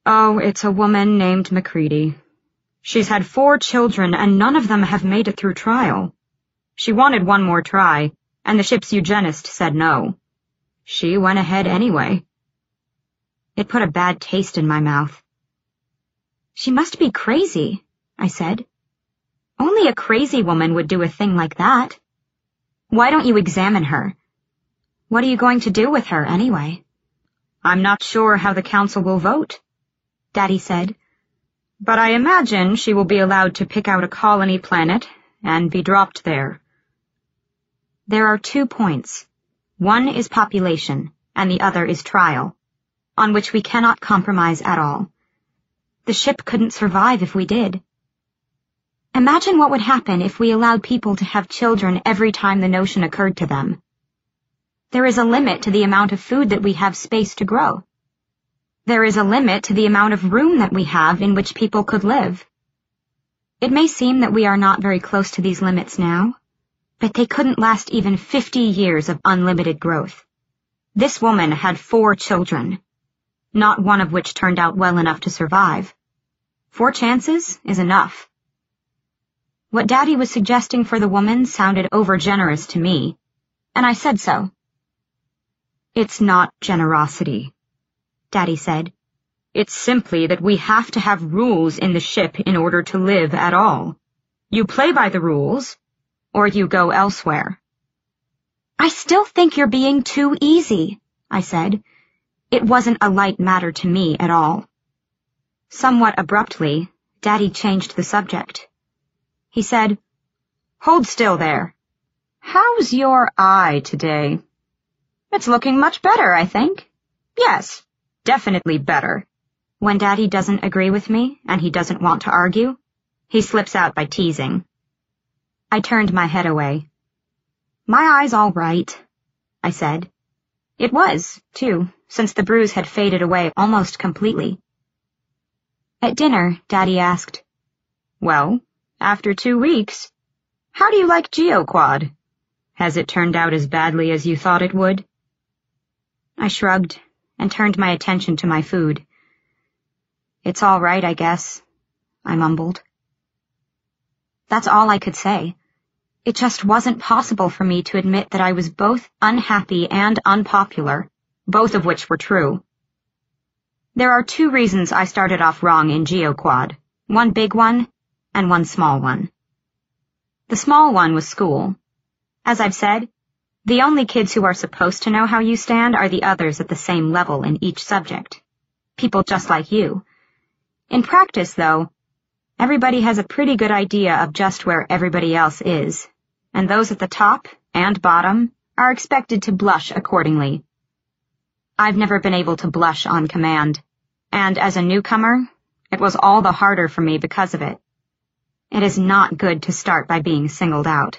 Oh, it's a woman named Macready. She's had 4 children, and none of them have made it through trial. She wanted one more try, and the ship's eugenist said no. She went ahead anyway. It put a bad taste in my mouth. She must be crazy, I said. Only a crazy woman would do a thing like that. Why don't you examine her? What are you going to do with her, anyway? I'm not sure how the council will vote, Daddy said, but I imagine she will be allowed to pick out a colony planet and be dropped there. There are 2 points. One is population, and the other is trial, on which we cannot compromise at all. The ship couldn't survive if we did. Imagine what would happen if we allowed people to have children every time the notion occurred to them. There is a limit to the amount of food that we have space to grow. There is a limit to the amount of room that we have in which people could live. It may seem that we are not very close to these limits now, but they couldn't last even 50 years of unlimited growth. This woman had 4 children, not one of which turned out well enough to survive. 4 chances is enough. What Daddy was suggesting for the woman sounded overgenerous to me, and I said so. It's not generosity, Daddy said. It's simply that we have to have rules in the ship in order to live at all. You play by the rules, or you go elsewhere. I still think you're being too easy, I said. It wasn't a light matter to me at all. Somewhat abruptly, Daddy changed the subject. He said, "Hold still there. How's your eye today?" "It's looking much better, I think." "Yes, definitely better." When Daddy doesn't agree with me and he doesn't want to argue, he slips out by teasing. I turned my head away. "My eye's all right," I said. It was, too, since the bruise had faded away almost completely. At dinner, Daddy asked, "Well, after 2 weeks, how do you like GeoQuad? Has it turned out as badly as you thought it would?" I shrugged and turned my attention to my food. "It's all right, I guess," I mumbled. That's all I could say. It just wasn't possible for me to admit that I was both unhappy and unpopular, both of which were true. There are 2 reasons I started off wrong in GeoQuad, one big one and one small one. The small one was school. As I've said, the only kids who are supposed to know how you stand are the others at the same level in each subject. People just like you. In practice, though, everybody has a pretty good idea of just where everybody else is, and those at the top and bottom are expected to blush accordingly. I've never been able to blush on command, and as a newcomer, it was all the harder for me because of it. It is not good to start by being singled out.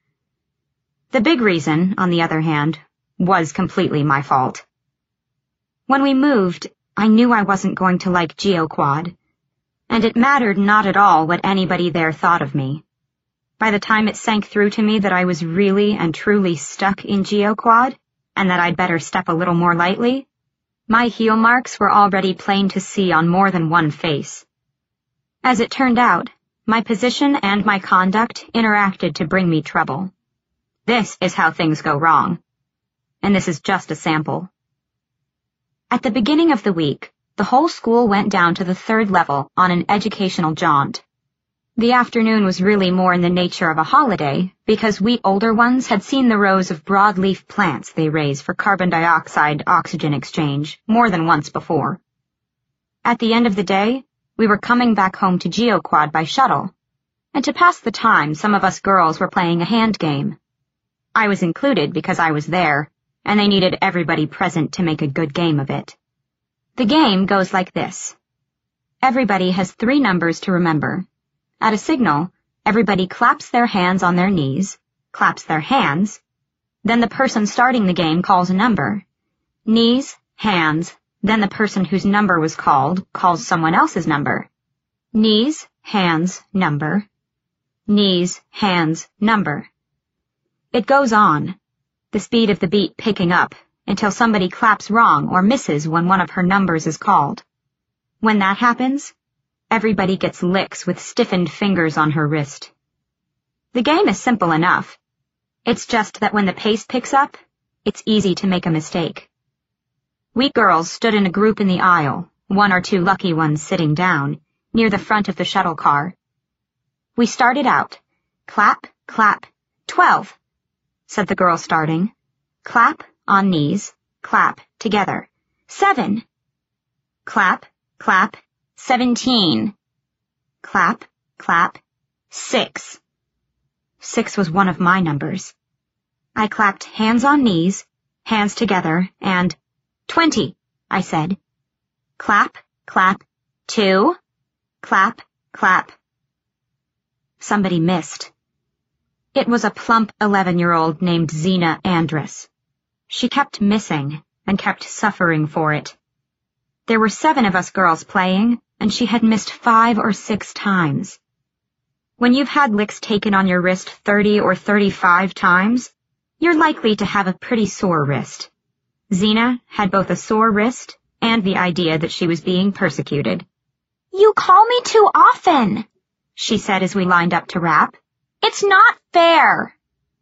The big reason, on the other hand, was completely my fault. When we moved, I knew I wasn't going to like GeoQuad, and it mattered not at all what anybody there thought of me. By the time it sank through to me that I was really and truly stuck in GeoQuad, and that I'd better step a little more lightly, my heel marks were already plain to see on more than one face. As it turned out, my position and my conduct interacted to bring me trouble. This is how things go wrong. And this is just a sample. At the beginning of the week, the whole school went down to the 3rd level on an educational jaunt. The afternoon was really more in the nature of a holiday because we older ones had seen the rows of broadleaf plants they raise for carbon dioxide-oxygen exchange more than once before. At the end of the day, we were coming back home to GeoQuad by shuttle, and to pass the time, some of us girls were playing a hand game. I was included because I was there, and they needed everybody present to make a good game of it. The game goes like this. Everybody has 3 numbers to remember. At a signal, everybody claps their hands on their knees, claps their hands, then the person starting the game calls a number. Knees, hands, then the person whose number was called calls someone else's number. Knees, hands, number. Knees, hands, number. It goes on, the speed of the beat picking up, until somebody claps wrong or misses when one of her numbers is called. When that happens, everybody gets licks with stiffened fingers on her wrist. The game is simple enough. It's just that when the pace picks up, it's easy to make a mistake. We girls stood in a group in the aisle, one or two lucky ones sitting down, near the front of the shuttle car. We started out. Clap, clap, 12, said the girl starting. Clap, on knees, clap, together. 7. Clap, clap, 17. Clap, clap, 6. 6 was one of my numbers. I clapped hands on knees, hands together, and 20, I said. Clap, clap, 2. Clap, clap. Somebody missed. It was a plump 11-year-old named Zena Andrus. She kept missing and kept suffering for it. There were 7 of us girls playing, and she had missed 5 or 6 times. When you've had licks taken on your wrist 30 or 35 times, you're likely to have a pretty sore wrist. Zena had both a sore wrist and the idea that she was being persecuted. "You call me too often," she said as we lined up to rap. "It's not fair."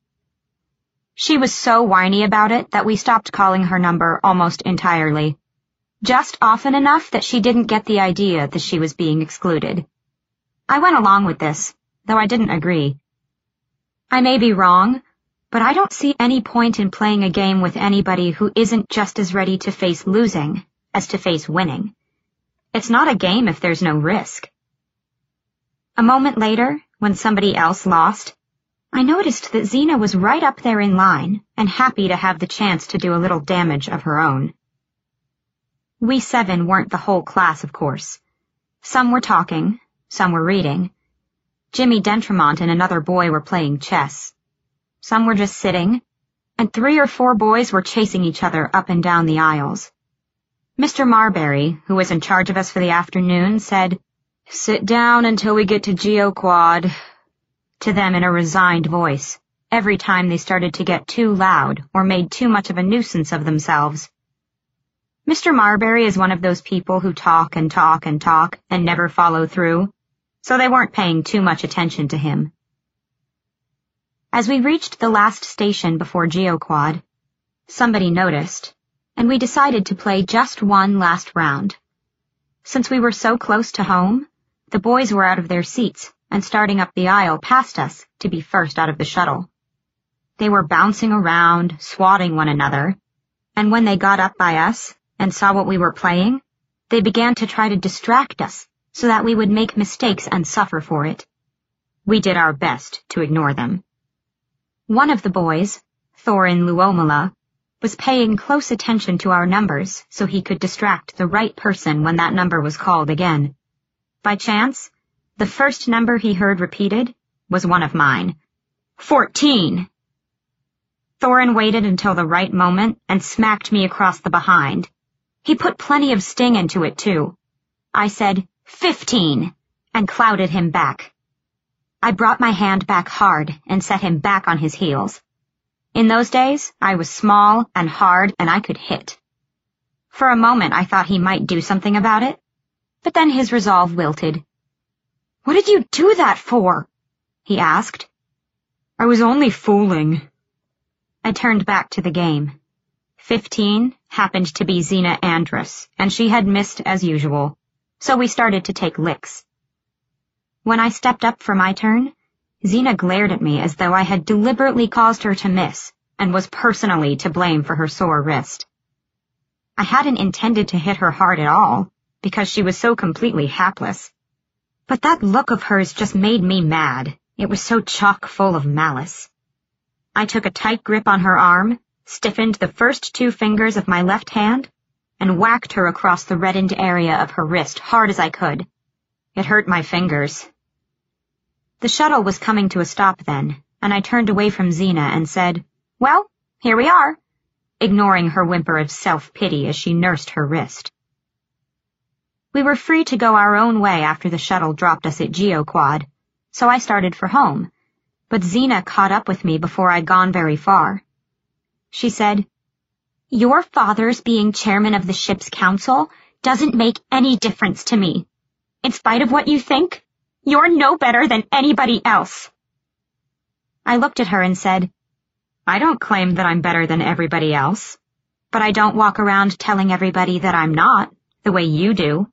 She was so whiny about it that we stopped calling her number almost entirely. Just often enough that she didn't get the idea that she was being excluded. I went along with this, though I didn't agree. I may be wrong, but I don't see any point in playing a game with anybody who isn't just as ready to face losing as to face winning. It's not a game if there's no risk. A moment later, when somebody else lost, I noticed that Zena was right up there in line and happy to have the chance to do a little damage of her own. We 7 weren't the whole class, of course. Some were talking, some were reading. Jimmy Dentremont and another boy were playing chess. Some were just sitting, and 3 or 4 boys were chasing each other up and down the aisles. Mr. Marbury, who was in charge of us for the afternoon, said, "Sit down until we get to GeoQuad," to them in a resigned voice, every time they started to get too loud or made too much of a nuisance of themselves. Mr. Marbury is one of those people who talk and talk and talk and never follow through, so they weren't paying too much attention to him. As we reached the last station before GeoQuad, somebody noticed, and we decided to play just one last round. Since we were so close to home, the boys were out of their seats and starting up the aisle past us to be first out of the shuttle. They were bouncing around, swatting one another, and when they got up by us and saw what we were playing, they began to try to distract us so that we would make mistakes and suffer for it. We did our best to ignore them. One of the boys, Thorin Luomala, was paying close attention to our numbers so he could distract the right person when that number was called again. By chance, the first number he heard repeated was one of mine. 14! Thorin waited until the right moment and smacked me across the behind. He put plenty of sting into it, too. I said, 15, and clouted him back. I brought my hand back hard and set him back on his heels. In those days, I was small and hard and I could hit. For a moment I thought he might do something about it, but then his resolve wilted. "What did you do that for?" he asked. "I was only fooling." I turned back to the game. 15 happened to be Zena Andrus, and she had missed as usual, so we started to take licks. When I stepped up for my turn, Zena glared at me as though I had deliberately caused her to miss and was personally to blame for her sore wrist. I hadn't intended to hit her hard at all, because she was so completely hapless. But that look of hers just made me mad. It was so chock full of malice. I took a tight grip on her arm, stiffened the first 2 fingers of my left hand, and whacked her across the reddened area of her wrist hard as I could. It hurt my fingers. The shuttle was coming to a stop then, and I turned away from Zena and said, "Well, here we are," ignoring her whimper of self-pity as she nursed her wrist. We were free to go our own way after the shuttle dropped us at GeoQuad, so I started for home, but Zena caught up with me before I'd gone very far. She said, "Your father's being chairman of the ship's council doesn't make any difference to me. In spite of what you think, you're no better than anybody else. I looked at her and said, I don't claim that I'm better than everybody else, but I don't walk around telling everybody that I'm not, the way you do.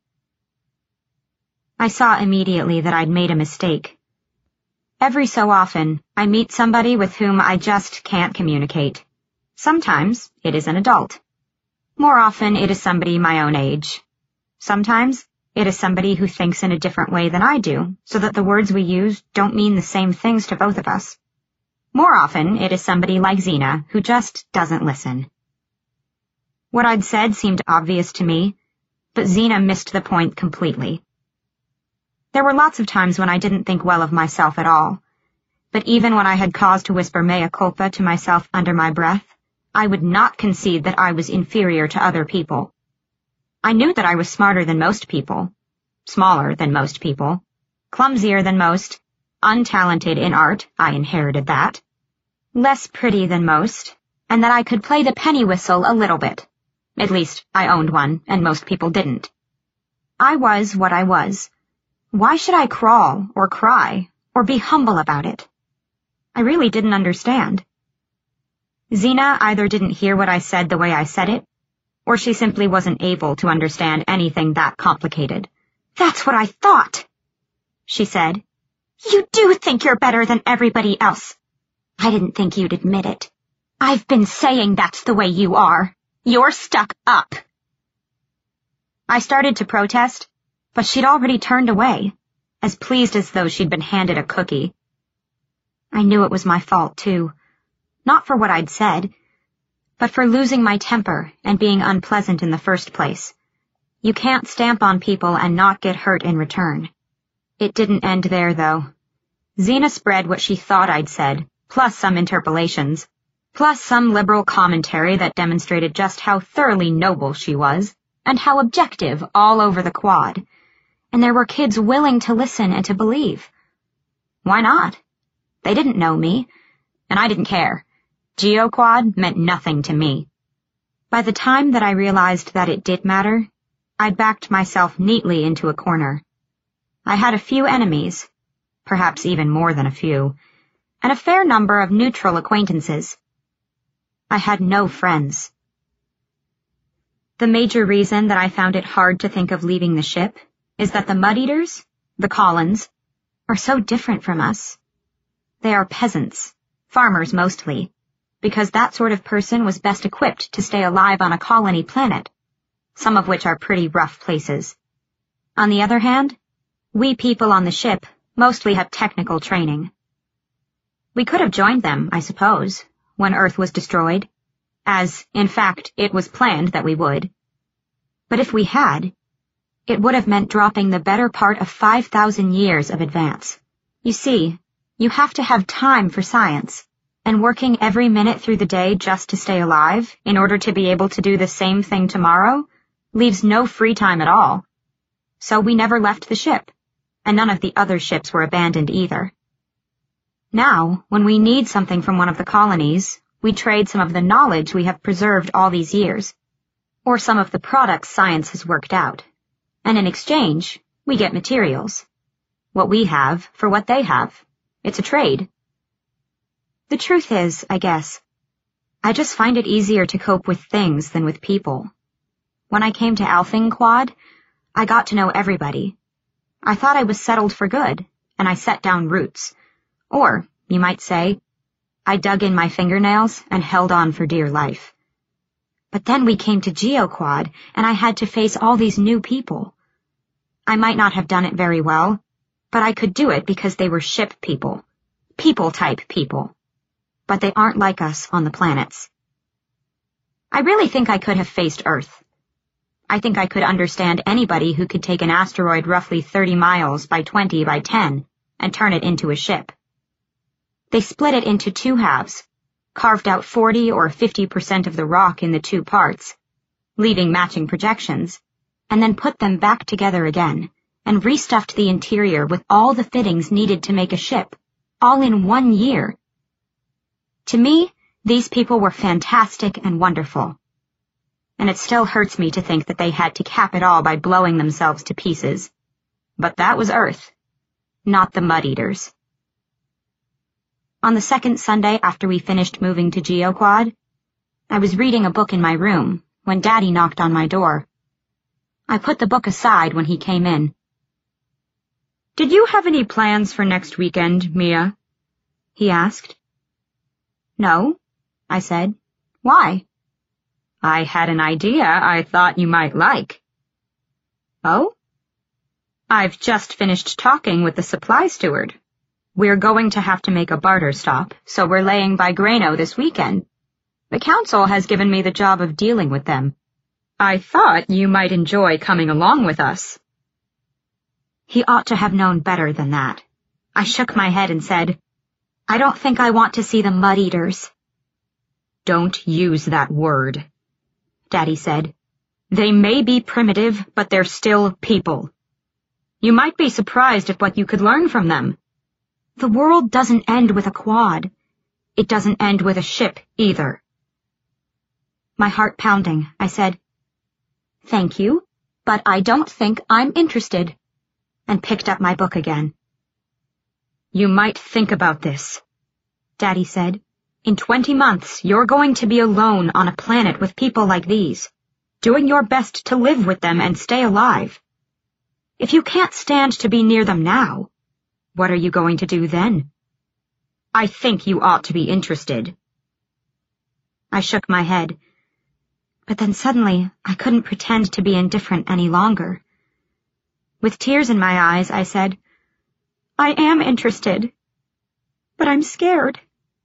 I saw immediately that I'd made a mistake. Every so often, I meet somebody with whom I just can't communicate. Sometimes it is an adult. More often it is somebody my own age. Sometimes it is somebody who thinks in a different way than I do, so that the words we use don't mean the same things to both of us. More often it is somebody like Zena who just doesn't listen. What I'd said seemed obvious to me, but Zena missed the point completely. There were lots of times when I didn't think well of myself at all, but even when I had cause to whisper mea culpa to myself under my breath, I would not concede that I was inferior to other people. I knew that I was smarter than most people, smaller than most people, clumsier than most, untalented in art, I inherited that, less pretty than most, and that I could play the penny whistle a little bit. At least, I owned one, and most people didn't. I was what I was. Why should I crawl, or cry, or be humble about it? I really didn't understand. Zena either didn't hear what I said the way I said it, or she simply wasn't able to understand anything that complicated. That's what I thought, she said. You do think you're better than everybody else. I didn't think you'd admit it. I've been saying that's the way you are. You're stuck up. I started to protest, but she'd already turned away, as pleased as though she'd been handed a cookie. I knew it was my fault, too. Not for what I'd said, but for losing my temper and being unpleasant in the first place. You can't stamp on people and not get hurt in return. It didn't end there, though. Zena spread what she thought I'd said, plus some interpolations, plus some liberal commentary that demonstrated just how thoroughly noble she was, and how objective all over the quad. And there were kids willing to listen and to believe. Why not? They didn't know me, and I didn't care. GeoQuad meant nothing to me. By the time that I realized that it did matter, I'd backed myself neatly into a corner. I had a few enemies, perhaps even more than a few, and a fair number of neutral acquaintances. I had no friends. The major reason that I found it hard to think of leaving the ship is that the Mud-Eaters, the Collins, are so different from us. They are peasants, farmers mostly, because that sort of person was best equipped to stay alive on a colony planet, some of which are pretty rough places. On the other hand, we people on the ship mostly have technical training. We could have joined them, I suppose, when Earth was destroyed, as, in fact, it was planned that we would. But if we had, it would have meant dropping the better part of 5,000 years of advance. You see, you have to have time for science, and working every minute through the day just to stay alive in order to be able to do the same thing tomorrow leaves no free time at all. So we never left the ship, and none of the other ships were abandoned either. Now, when we need something from one of the colonies, we trade some of the knowledge we have preserved all these years, or some of the products science has worked out, and in exchange, we get materials. What we have for what they have. It's a trade. The truth is, I guess, I just find it easier to cope with things than with people. When I came to Althing Quad, I got to know everybody. I thought I was settled for good, and I set down roots. Or, you might say, I dug in my fingernails and held on for dear life. But then we came to GeoQuad, and I had to face all these new people. I might not have done it very well, but I could do it because they were ship people. People-type people. But they aren't like us on the planets. I really think I could have faced Earth. I think I could understand anybody who could take an asteroid roughly 30 miles by 20 by 10 and turn it into a ship. They split it into two halves, carved out 40 or 50% of the rock in the two parts, leaving matching projections, and then put them back together again, and restuffed the interior with all the fittings needed to make a ship, all in 1 year. To me, these people were fantastic and wonderful. and it still hurts me to think that they had to cap it all by blowing themselves to pieces. But that was Earth, not the Mud-Eaters. On the second Sunday after we finished moving to GeoQuad, I was reading a book in my room when Daddy knocked on my door. I put the book aside when he came in. "Did you have any plans for next weekend, Mia?" he asked. "No," I said. "Why?" "I had an idea I thought you might like." "Oh?" "I've just finished talking with the supply steward. We're going to have to make a barter stop, so we're laying by Grano this weekend. The council has given me the job of dealing with them. I thought you might enjoy coming along with us." He ought to have known better than that. I shook my head and said, "I don't think I want to see the Mud-Eaters." "Don't use that word," Daddy said. "They may be primitive, but they're still people. You might be surprised at what you could learn from them. The world doesn't end with a quad. It doesn't end with a ship, either." My heart pounding, I said, "Thank you, but I don't think I'm interested," and picked up my book again. "You might think about this," Daddy said. "In 20 months, you're going to be alone on a planet with people like these, doing your best to live with them and stay alive. If you can't stand to be near them now, what are you going to do then? I think you ought to be interested." I shook my head, but then suddenly I couldn't pretend to be indifferent any longer. With tears in my eyes, I said, "I am interested, but I'm scared."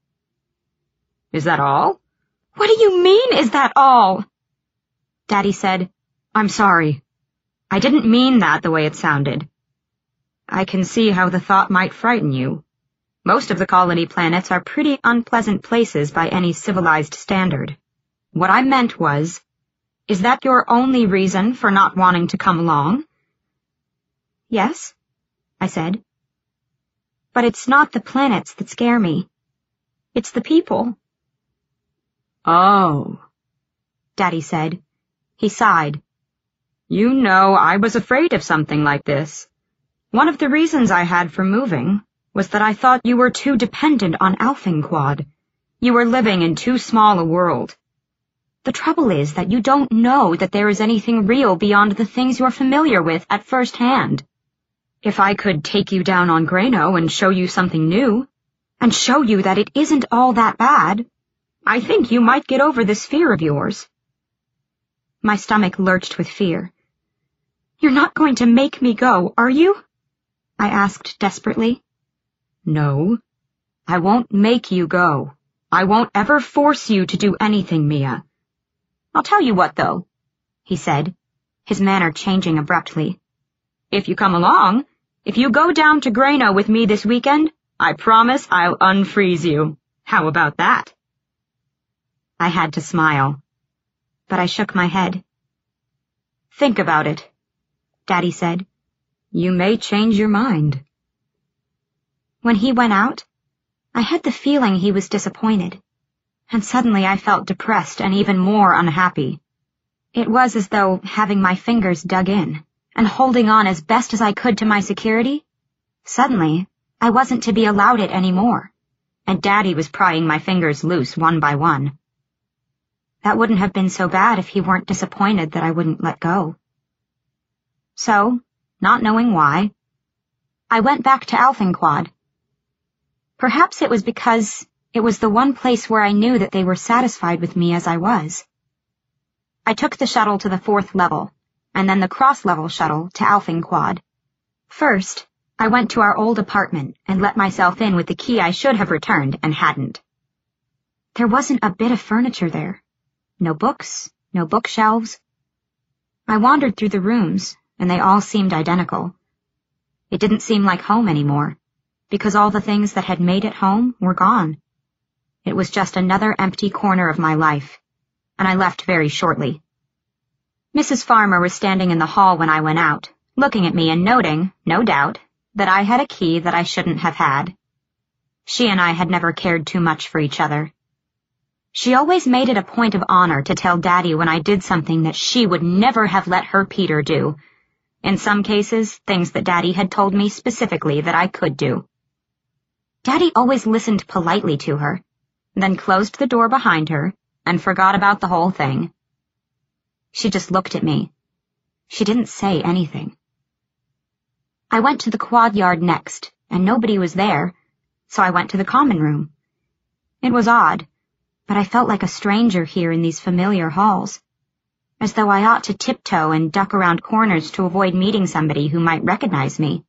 "Is that all?" "What do you mean, is that all?" Daddy said, "I'm sorry. I didn't mean that the way it sounded. I can see how the thought might frighten you. Most of the colony planets are pretty unpleasant places by any civilized standard. What I meant was, is that your only reason for not wanting to come along?" "Yes," I said. "But it's not the planets that scare me. It's the people." "Oh," Daddy said. He sighed. "You know, I was afraid of something like this. One of the reasons I had for moving was that I thought you were too dependent on Alphenquad. You were living in too small a world. The trouble is that you don't know that there is anything real beyond the things you're familiar with at first hand. If I could take you down on Grano and show you something new, and show you that it isn't all that bad, I think you might get over this fear of yours." My stomach lurched with fear. "You're not going to make me go, are you?" I asked desperately. "No, I won't make you go. I won't ever force you to do anything, Mia. I'll tell you what, though," he said, his manner changing abruptly. "If you come along, if you go down to Grano with me this weekend, I promise I'll unfreeze you. How about that?" I had to smile, but I shook my head. "Think about it," Daddy said. "You may change your mind." When he went out, I had the feeling he was disappointed, and suddenly I felt depressed and even more unhappy. It was as though having my fingers dug in and holding on as best as I could to my security, suddenly I wasn't to be allowed it anymore, and Daddy was prying my fingers loose one by one. That wouldn't have been so bad if he weren't disappointed that I wouldn't let go. So, not knowing why, I went back to Alphenquad. Perhaps it was because it was the one place where I knew that they were satisfied with me as I was. I took the shuttle to the 4th level, and then the cross-level shuttle to Alphenquad. First, I went to our old apartment and let myself in with the key I should have returned and hadn't. There wasn't a bit of furniture there. No books, no bookshelves. I wandered through the rooms, and they all seemed identical. It didn't seem like home anymore, because all the things that had made it home were gone. It was just another empty corner of my life, and I left very shortly. Mrs. Farmer was standing in the hall when I went out, looking at me and noting, no doubt, that I had a key that I shouldn't have had. She and I had never cared too much for each other. She always made it a point of honor to tell Daddy when I did something that she would never have let her Peter do. In some cases, things that Daddy had told me specifically that I could do. Daddy always listened politely to her, then closed the door behind her and forgot about the whole thing. She just looked at me. She didn't say anything. I went to the quad yard next, and nobody was there, so I went to the common room. It was odd, but I felt like a stranger here in these familiar halls, as though I ought to tiptoe and duck around corners to avoid meeting somebody who might recognize me.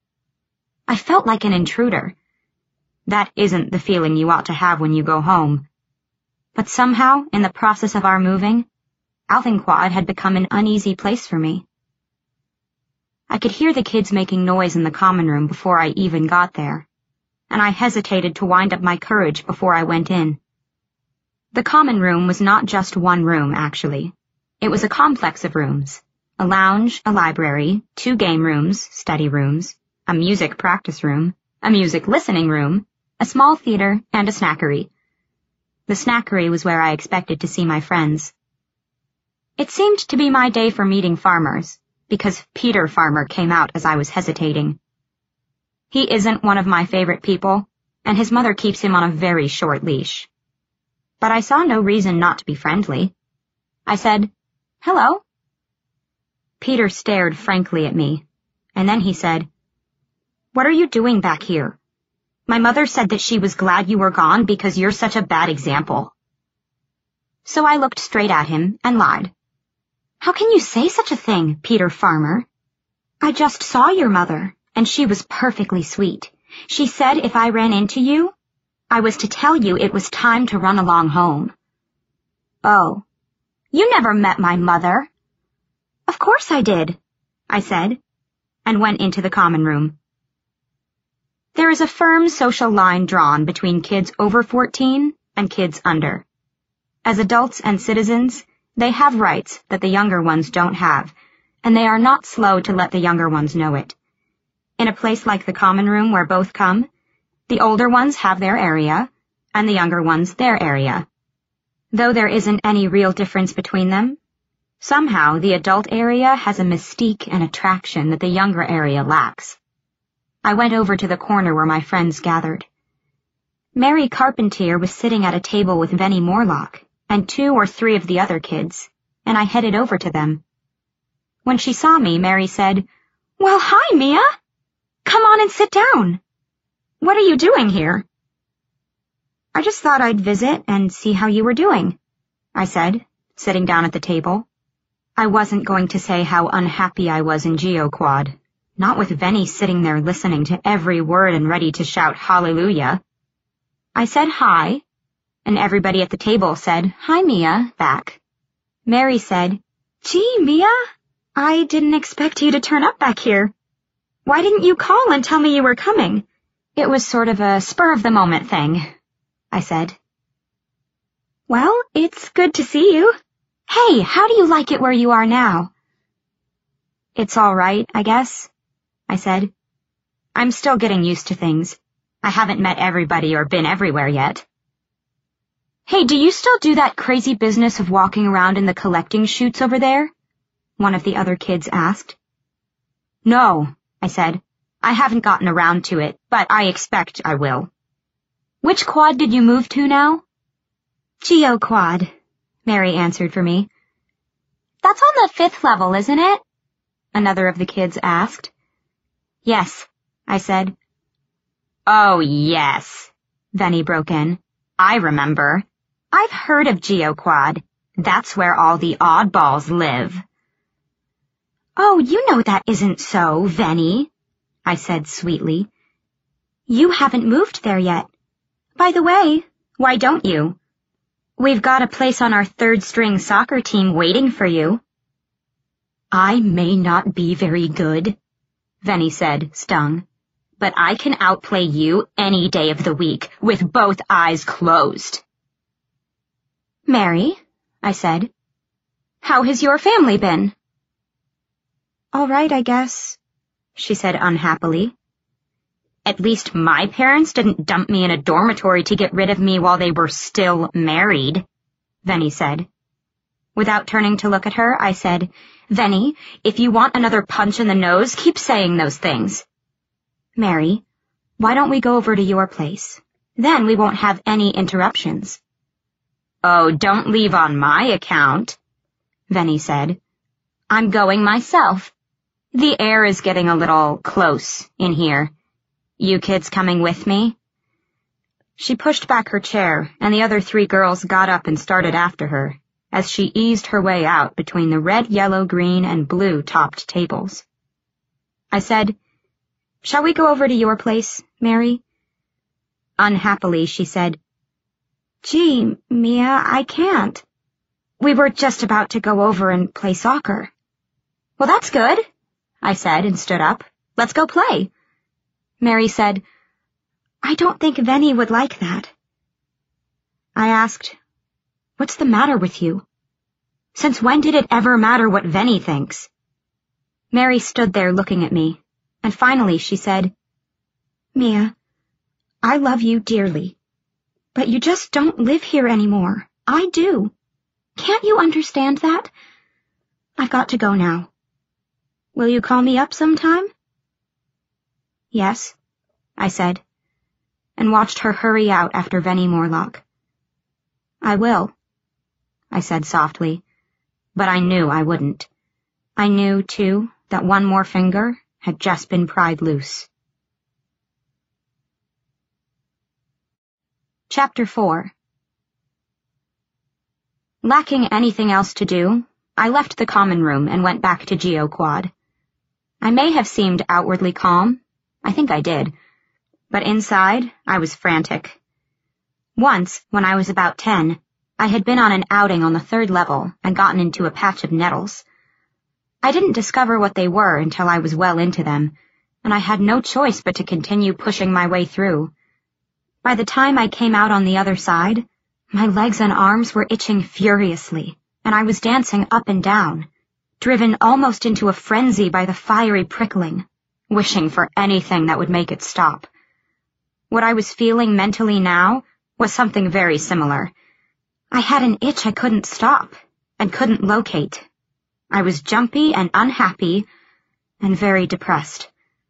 I felt like an intruder. That isn't the feeling you ought to have when you go home. But somehow, in the process of our moving, Althingquad had become an uneasy place for me. I could hear the kids making noise in the common room before I even got there, and I hesitated to wind up my courage before I went in. The common room was not just one room, actually. It was a complex of rooms. A lounge, a library, 2 game rooms, study rooms, a music practice room, a music listening room, a small theater, and a snackery. The snackery was where I expected to see my friends. It seemed to be my day for meeting farmers, because Peter Farmer came out as I was hesitating. He isn't one of my favorite people, and his mother keeps him on a very short leash. But I saw no reason not to be friendly. I said, "Hello." Peter stared frankly at me, and then he said, "What are you doing back here? My mother said that she was glad you were gone because you're such a bad example." So I looked straight at him and lied. "How can you say such a thing, Peter Farmer? I just saw your mother, and she was perfectly sweet. She said if I ran into you, I was to tell you it was time to run along home." "Oh, you never met my mother." "Of course I did," I said, and went into the common room. There is a firm social line drawn between kids over 14 and kids under. As adults and citizens, they have rights that the younger ones don't have, and they are not slow to let the younger ones know it. In a place like the common room where both come, the older ones have their area, and the younger ones their area. Though there isn't any real difference between them, somehow the adult area has a mystique and attraction that the younger area lacks. I went over to the corner where my friends gathered. Mary Carpentier was sitting at a table with Venny Morlock and 2 or 3 of the other kids, and I headed over to them. When she saw me, Mary said, "Well, hi, Mia. Come on and sit down. What are you doing here?" "I just thought I'd visit and see how you were doing," I said, sitting down at the table. I wasn't going to say how unhappy I was in GeoQuad, not with Venny sitting there listening to every word and ready to shout hallelujah. I said hi, and everybody at the table said, "Hi, Mia," back. Mary said, "Gee, Mia, I didn't expect you to turn up back here. Why didn't you call and tell me you were coming?" "It was sort of a spur-of-the-moment thing," I said. "Well, it's good to see you. Hey, how do you like it where you are now?" "It's all right, I guess," I said. "I'm still getting used to things. I haven't met everybody or been everywhere yet." "Hey, do you still do that crazy business of walking around in the collecting chutes over there?" one of the other kids asked. "No," I said. "I haven't gotten around to it, but I expect I will." "Which quad did you move to now?" "GeoQuad," Mary answered for me. "That's on the 5th level, isn't it?" another of the kids asked. "Yes," I said. "Oh, yes," Venny broke in. "I remember. I've heard of GeoQuad. That's where all the oddballs live." "Oh, you know that isn't so, Venny," I said sweetly. "You haven't moved there yet. By the way, why don't you? We've got a place on our 3rd-string soccer team waiting for you." "I may not be very good," Venny said, stung, "but I can outplay you any day of the week with both eyes closed." "Mary," I said, "how has your family been?" "All right, I guess," she said unhappily. At least my parents didn't dump me in a dormitory to get rid of me while they were still married, Venny said. Without turning to look at her, I said, Venny, if you want another punch in the nose, keep saying those things. Mary, why don't we go over to your place? Then we won't have any interruptions. Oh, don't leave on my account, Venny said. I'm going myself. The air is getting a little close in here. You kids coming with me? She pushed back her chair, and the other 3 girls got up and started after her, as she eased her way out between the red, yellow, green, and blue-topped tables. I said, Shall we go over to your place, Mary? Unhappily, she said, Gee, Mia, I can't. We were just about to go over and play soccer. Well, that's good, I said and stood up. Let's go play. Mary said, I don't think Venny would like that. I asked, What's the matter with you? Since when did it ever matter what Venny thinks? Mary stood there looking at me, and finally she said, Mia, I love you dearly, but you just don't live here anymore. I do. Can't you understand that? I've got to go now. Will you call me up sometime? Yes, I said, and watched her hurry out after Venny Morlock. I will, I said softly, but I knew I wouldn't. I knew, too, that one more finger had just been pried loose. Chapter 4. Lacking anything else to do, I left the common room and went back to GeoQuad. I may have seemed outwardly calm. I think I did. But inside, I was frantic. Once, when I was about 10, I had been on an outing on the 3rd level and gotten into a patch of nettles. I didn't discover what they were until I was well into them, and I had no choice but to continue pushing my way through. By the time I came out on the other side, my legs and arms were itching furiously, and I was dancing up and down, driven almost into a frenzy by the fiery prickling, wishing for anything that would make it stop. What I was feeling mentally now was something very similar. I had an itch I couldn't stop and couldn't locate. I was jumpy and unhappy and very depressed.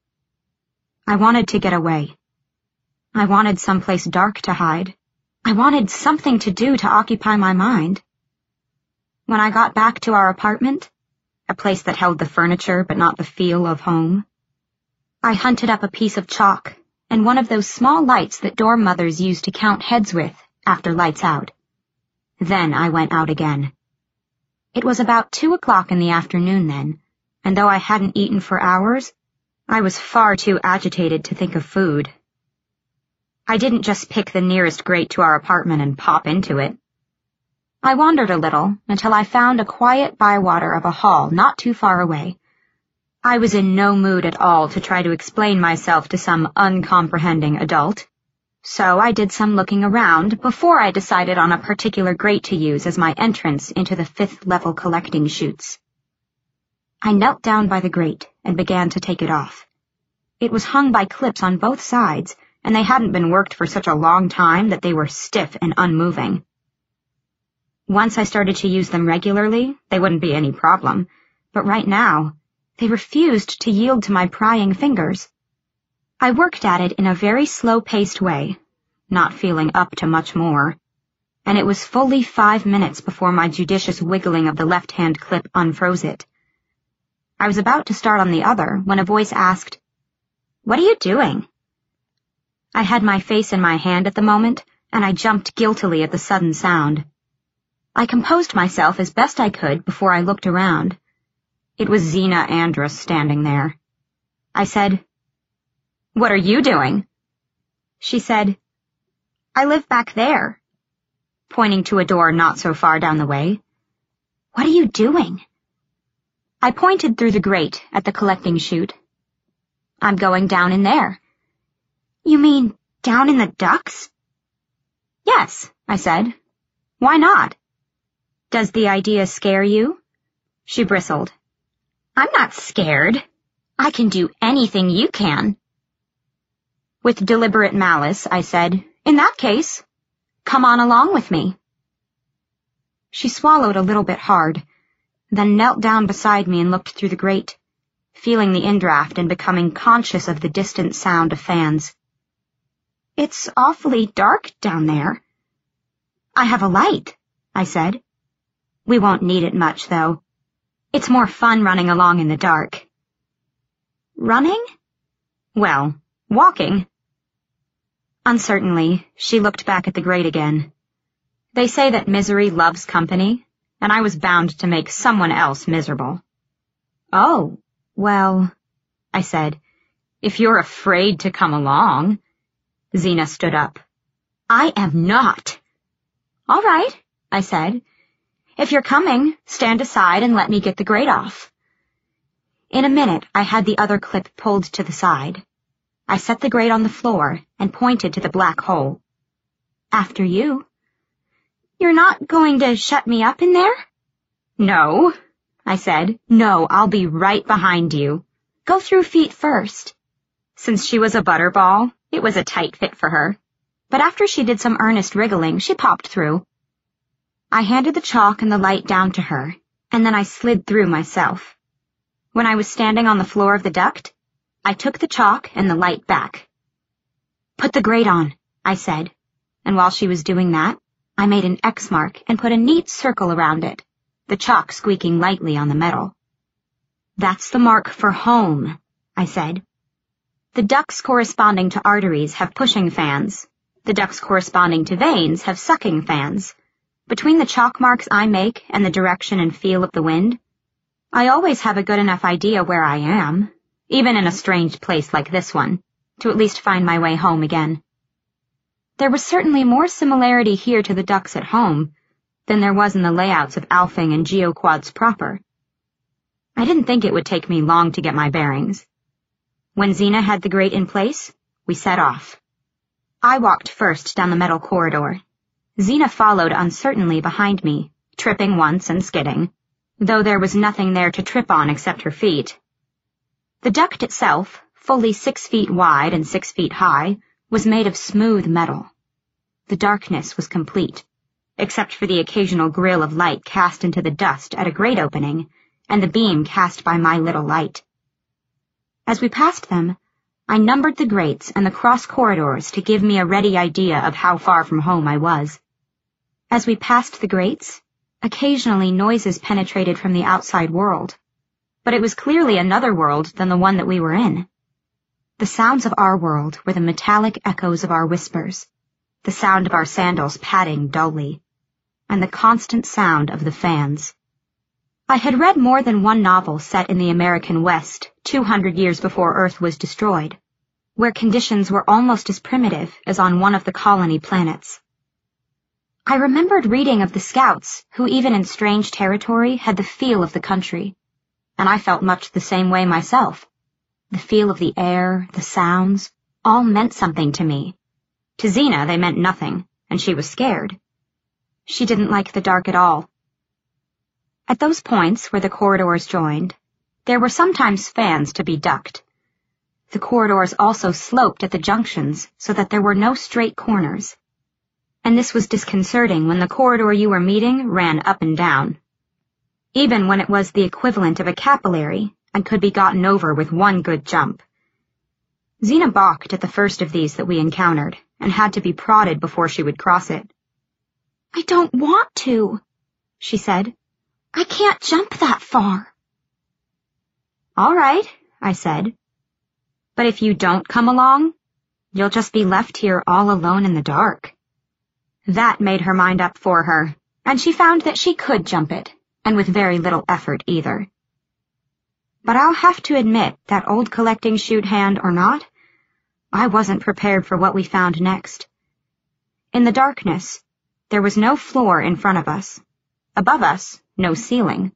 I wanted to get away. I wanted someplace dark to hide. I wanted something to do to occupy my mind. When I got back to our apartment, a place that held the furniture but not the feel of home, I hunted up a piece of chalk and one of those small lights that dorm mothers use to count heads with after lights out. Then I went out again. It was about 2 o'clock in the afternoon then, and though I hadn't eaten for hours, I was far too agitated to think of food. I didn't just pick the nearest grate to our apartment and pop into it. I wandered a little until I found a quiet bywater of a hall not too far away. I was in no mood at all to try to explain myself to some uncomprehending adult, so I did some looking around before I decided on a particular grate to use as my entrance into the 5th level collecting chutes. I knelt down by the grate and began to take it off. It was hung by clips on both sides, and they hadn't been worked for such a long time that they were stiff and unmoving. Once I started to use them regularly, they wouldn't be any problem, but right now, they refused to yield to my prying fingers. I worked at it in a very slow-paced way, not feeling up to much more, and it was fully 5 minutes before my judicious wiggling of the left-hand clip unfroze it. I was about to start on the other when a voice asked, "What are you doing?" I had my face in my hand at the moment, and I jumped guiltily at the sudden sound. I composed myself as best I could before I looked around. It was Xena Andrus standing there. I said, "What are you doing?" She said, "I live back there," pointing to a door not so far down the way. "What are you doing?" I pointed through the grate at the collecting chute. "I'm going down in there." "You mean down in the ducts?" "Yes," I said. "Why not?" "Does the idea scare you?" She bristled. "I'm not scared. I can do anything you can." With deliberate malice, I said, "In that case, come on along with me." She swallowed a little bit hard, then knelt down beside me and looked through the grate, feeling the indraft and becoming conscious of the distant sound of fans. "It's awfully dark down there." "I have a light," I said. "We won't need it much, though. It's more fun running along in the dark." "Running?" "Well, walking." Uncertainly, she looked back at the grate again. They say that misery loves company, and I was bound to make someone else miserable. "Oh, well," I said, "if you're afraid to come along." Zena stood up. "I am not." "All right," I said. "If you're coming, stand aside and let me get the grate off." In a minute, I had the other clip pulled to the side. I set the grate on the floor and pointed to the black hole. "After you." "You're not going to shut me up in there?" "No," I said. "No, I'll be right behind you. Go through feet first." Since she was a butterball, it was a tight fit for her. But after she did some earnest wriggling, she popped through. I handed the chalk and the light down to her, and then I slid through myself. When I was standing on the floor of the duct, I took the chalk and the light back. "Put the grate on," I said, and while she was doing that, I made an X mark and put a neat circle around it, the chalk squeaking lightly on the metal. "That's the mark for home," I said. The ducts corresponding to arteries have pushing fans. The ducts corresponding to veins have sucking fans. Between the chalk marks I make and the direction and feel of the wind, I always have a good enough idea where I am, even in a strange place like this one, to at least find my way home again. There was certainly more similarity here to the ducts at home than there was in the layouts of Alfing and GeoQuads proper. I didn't think it would take me long to get my bearings. When Zena had the grate in place, we set off. I walked first down the metal corridor. Zena followed uncertainly behind me, tripping once and skidding, though there was nothing there to trip on except her feet. The duct itself, fully 6 feet wide and 6 feet high, was made of smooth metal. The darkness was complete, except for the occasional grill of light cast into the dust at a grate opening, and the beam cast by my little light. As we passed them, I numbered the grates and the cross corridors to give me a ready idea of how far from home I was. As we passed the grates, occasionally noises penetrated from the outside world, but it was clearly another world than the one that we were in. The sounds of our world were the metallic echoes of our whispers, the sound of our sandals padding dully, and the constant sound of the fans. I had read more than one novel set in the American West 200 years before Earth was destroyed, where conditions were almost as primitive as on one of the colony planets. I remembered reading of the scouts who even in strange territory had the feel of the country, and I felt much the same way myself. The feel of the air, the sounds, all meant something to me. To Zena they meant nothing, and she was scared. She didn't like the dark at all. At those points where the corridors joined, there were sometimes fans to be ducked. The corridors also sloped at the junctions so that there were no straight corners, and this was disconcerting when the corridor you were meeting ran up and down. Even when it was the equivalent of a capillary and could be gotten over with one good jump. Zena balked at the first of these that we encountered and had to be prodded before she would cross it. "I don't want to," she said. "I can't jump that far." "All right," I said. "But if you don't come along, you'll just be left here all alone in the dark." That made her mind up for her, and she found that she could jump it, and with very little effort either. But I'll have to admit that old collecting chute hand or not, I wasn't prepared for what we found next. In the darkness, there was no floor in front of us. Above us, no ceiling.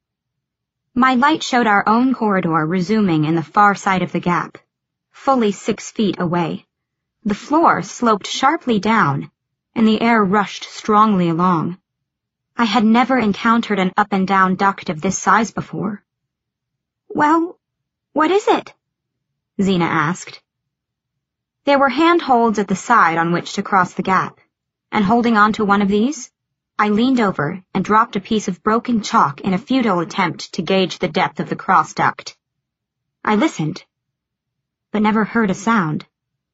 My light showed our own corridor resuming in the far side of the gap, fully 6 feet away. The floor sloped sharply down, and the air rushed strongly along. I had never encountered an up-and-down duct of this size before. "Well, what is it?" Zena asked. There were handholds at the side on which to cross the gap, and holding on to one of these, I leaned over and dropped a piece of broken chalk in a futile attempt to gauge the depth of the cross duct. I listened, but never heard a sound.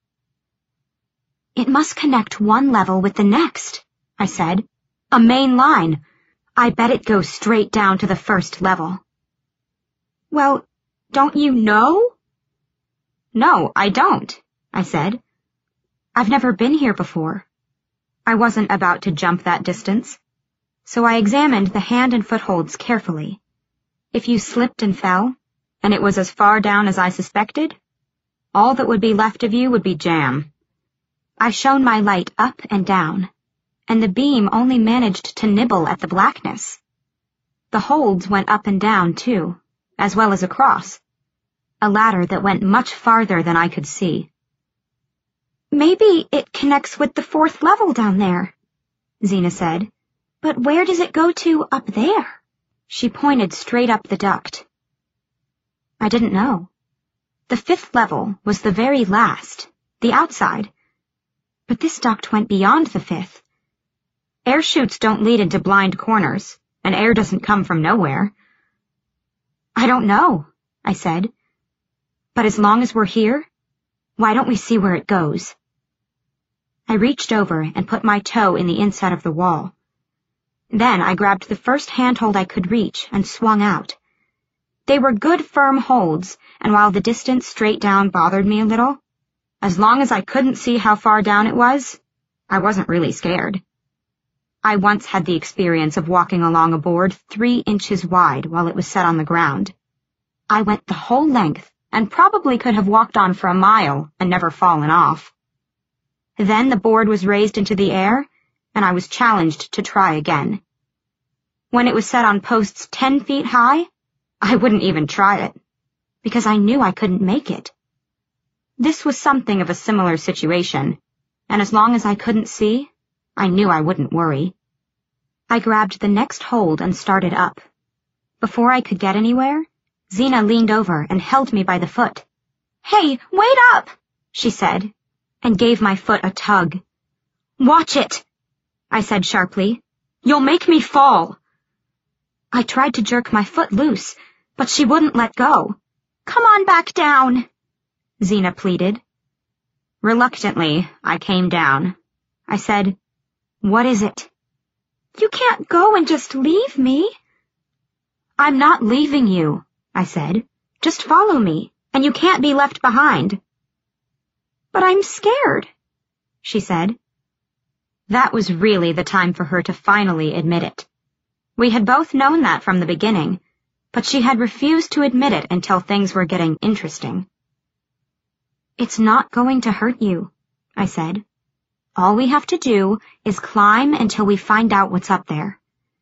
"It must connect one level with the next," I said. "A main line. I bet it goes straight down to the first level." "Well, don't you know?" "No, I don't," I said. "I've never been here before." I wasn't about to jump that distance, so I examined the hand and footholds carefully. If you slipped and fell, and it was as far down as I suspected, all that would be left of you would be jam. I shone my light up and down, and the beam only managed to nibble at the blackness. The holds went up and down, too, as well as across, a ladder that went much farther than I could see. "Maybe it connects with the fourth level down there," Zena said. "But where does it go to up there?" She pointed straight up the duct. I didn't know. The fifth level was the very last, the outside. But this duct went beyond the fifth. Air chutes don't lead into blind corners, and air doesn't come from nowhere. "I don't know," I said. "But as long as we're here, why don't we see where it goes?" I reached over and put my toe in the inside of the wall. Then I grabbed the first handhold I could reach and swung out. They were good firm holds, and while the distance straight down bothered me a little, as long as I couldn't see how far down it was, I wasn't really scared. I once had the experience of walking along a board 3 inches wide while it was set on the ground. I went the whole length and probably could have walked on for a mile and never fallen off. Then the board was raised into the air, and I was challenged to try again. When it was set on posts 10 feet high, I wouldn't even try it, because I knew I couldn't make it. This was something of a similar situation, and as long as I couldn't see, I knew I wouldn't worry. I grabbed the next hold and started up. Before I could get anywhere, Zena leaned over and held me by the foot. "Hey, wait up!" she said, and gave my foot a tug. "Watch it!" I said sharply. "You'll make me fall." I tried to jerk my foot loose, but she wouldn't let go. "Come on back down," Zena pleaded. Reluctantly, I came down. I said, "What is it?" "You can't go and just leave me." "I'm not leaving you," I said. "Just follow me, and you can't be left behind." "But I'm scared," she said. That was really the time for her to finally admit it. We had both known that from the beginning, but she had refused to admit it until things were getting interesting. "It's not going to hurt you," I said. "All we have to do is climb until we find out what's up there."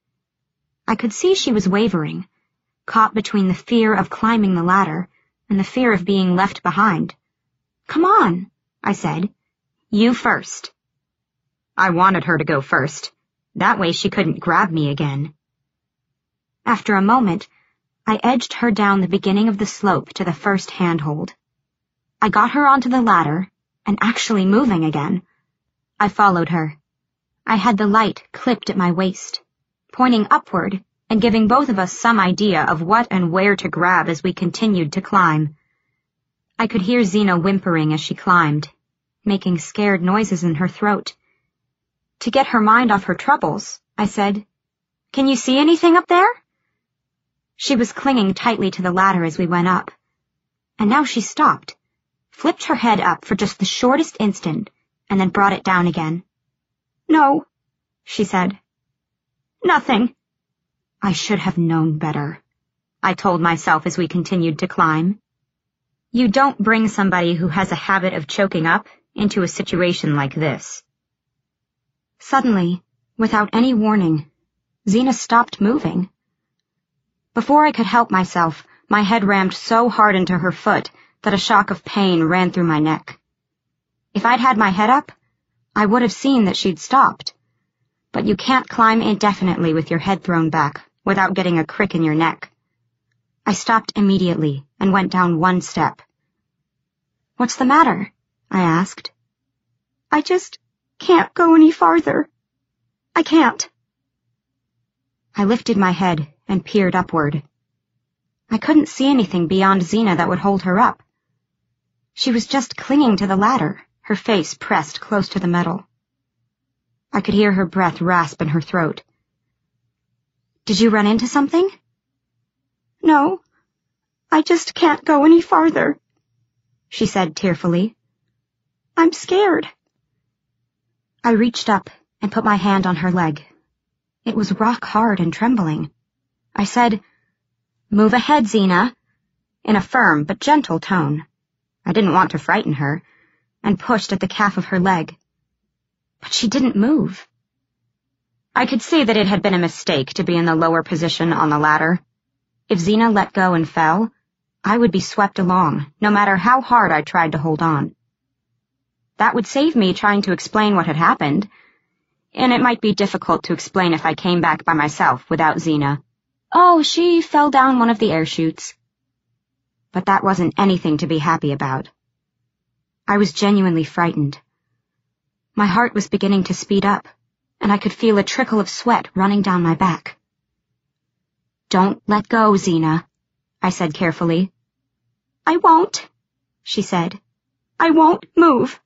I could see she was wavering, caught between the fear of climbing the ladder and the fear of being left behind. "Come on," I said. "You first." I wanted her to go first. That way she couldn't grab me again. After a moment, I edged her down the beginning of the slope to the first handhold. I got her onto the ladder and actually moving again. I followed her. I had the light clipped at my waist, pointing upward and giving both of us some idea of what and where to grab as we continued to climb. I could hear Zena whimpering as she climbed, making scared noises in her throat. To get her mind off her troubles, I said, "Can you see anything up there?" She was clinging tightly to the ladder as we went up, and now she stopped, flipped her head up for just the shortest instant, and then brought it down again. "No," she said. "Nothing." I should have known better, I told myself as we continued to climb. You don't bring somebody who has a habit of choking up into a situation like this. Suddenly, without any warning, Zena stopped moving. Before I could help myself, my head rammed so hard into her foot that a shock of pain ran through my neck. If I'd had my head up, I would have seen that she'd stopped. But you can't climb indefinitely with your head thrown back without getting a crick in your neck. I stopped immediately and went down 1 step. "What's the matter?" I asked. I just can't go any farther. I can't. I lifted my head and peered upward. I couldn't see anything beyond Zena that would hold her up. She was just clinging to the ladder, her face pressed close to the metal. I could hear her breath rasp in her throat. Did you run into something? No, I just can't go any farther, she said tearfully. I'm scared. I reached up and put my hand on her leg. It was rock hard and trembling. I said, "Move ahead, Zena," in a firm but gentle tone. I didn't want to frighten her, and pushed at the calf of her leg. But she didn't move. I could see that it had been a mistake to be in the lower position on the ladder. If Zena let go and fell, I would be swept along, no matter how hard I tried to hold on. That would save me trying to explain what had happened, and it might be difficult to explain if I came back by myself without Zena. Oh, she fell down one of the air chutes. But that wasn't anything to be happy about. I was genuinely frightened. My heart was beginning to speed up, and I could feel a trickle of sweat running down my back. "Don't let go, Zena," I said carefully. "I won't," she said. "I won't move."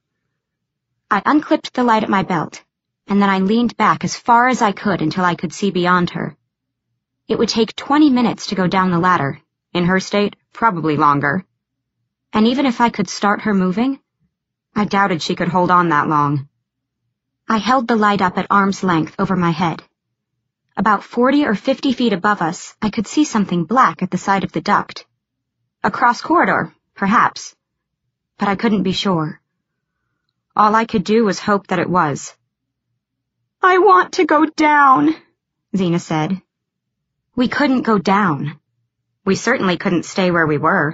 I unclipped the light at my belt, and then I leaned back as far as I could until I could see beyond her. It would take 20 minutes to go down the ladder. In her state, probably longer. And even if I could start her moving, I doubted she could hold on that long. I held the light up at arm's length over my head. About 40 or 50 feet above us, I could see something black at the side of the duct. A cross corridor, perhaps, but I couldn't be sure. All I could do was hope that it was. "I want to go down," Zena said. We couldn't go down. We certainly couldn't stay where we were.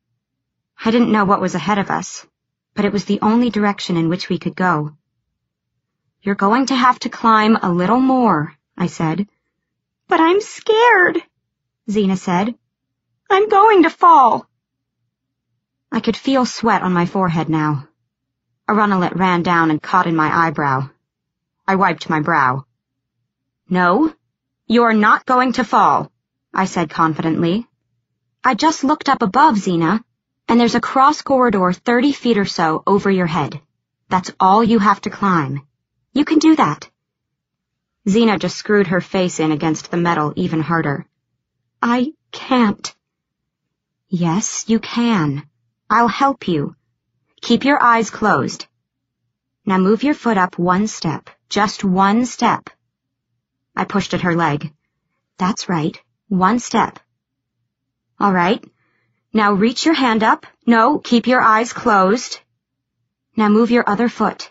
I didn't know what was ahead of us, but it was the only direction in which we could go. "You're going to have to climb a little more," I said. "But I'm scared," Zena said. "I'm going to fall." I could feel sweat on my forehead now. A runnelet ran down and caught in my eyebrow. I wiped my brow. "No, you're not going to fall," I said confidently. "I just looked up above, Zena, and there's a cross corridor 30 feet or so over your head. That's all you have to climb. You can do that." Zena just screwed her face in against the metal even harder. "I can't." "Yes, you can. I'll help you. Keep your eyes closed. Now move your foot up one step, just one step." I pushed at her leg. "That's right, one step." "All right. Now reach your hand up. No, keep your eyes closed. Now move your other foot."